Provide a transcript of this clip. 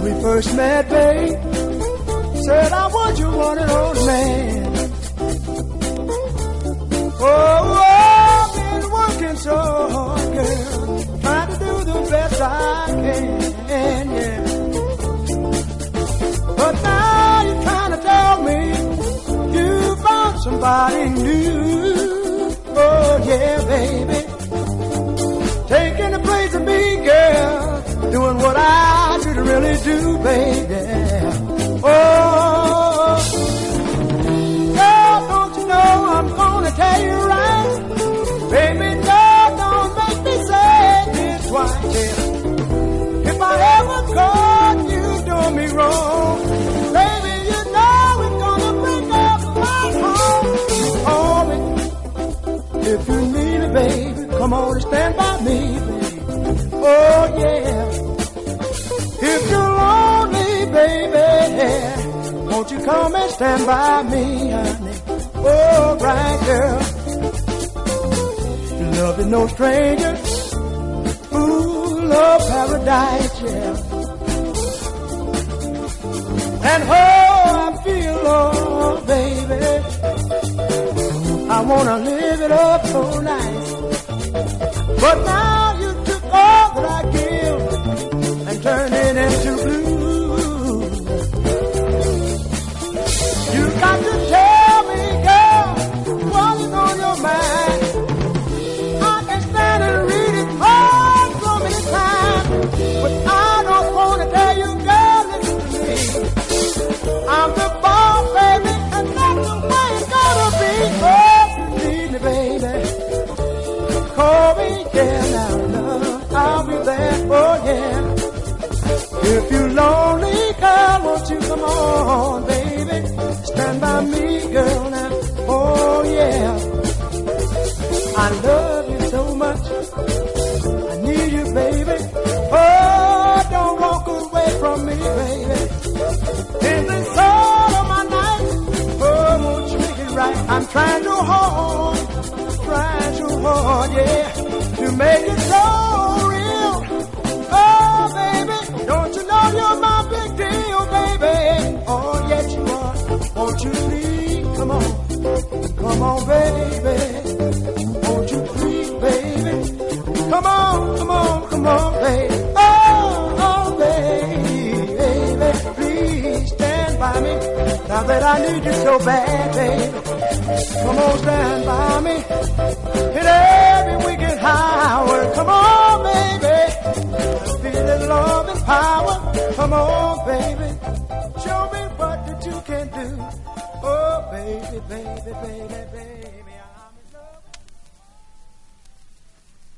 we first met, babe, said I was your one and only man. Oh, I've been working so hard, girl, trying to do the best I can, yeah. But now you're trying to tell me you found somebody new. Oh, yeah, baby, taking the place of me, girl, doing what I should really do, baby. Oh, girl, don't you know I'm gonna tell you right, baby, no, don't make me say it twice, yeah. If I ever caught you doing me wrong, baby, you know it's gonna break up my home. Oh, if you need me, baby, come on and stand by me, baby. Oh, yeah. If you're lonely, baby, won't you come and stand by me, honey? Oh, right, girl. Love is no stranger. Ooh, love paradise, yeah. And oh, I feel, oh, baby, I wanna live it up so nice. But now you took all that I give and turned it into blue. You got to tell me, girl, what's on your mind. I can stand and read it all so many times, but I don't wanna tell you, girl, listen to me. I'm the boss, baby, and that's the way it's gonna be. Oh, you need me, baby, call me, yeah, now, love, I'll be there, oh, yeah. If you're lonely, girl, won't you come on, baby, stand by me, girl, now, oh, yeah. I love you so much, I need you, baby, oh, don't walk away from me, baby. In the soul of my night, oh, won't you make it right? I'm trying so hard, yeah, to make it so real. Oh, baby, don't you know you're my big deal, baby? Oh, yes, you are. Won't you please, come on, baby. Won't you please, baby? Come on, baby. Oh, baby, please stand by me. Now that I need you so bad, baby. Come on, stand by me. In every wicked hour. Come on, baby. Feel the love and power. Come on, baby. Show me what that you can do. Oh, baby, baby, baby, baby.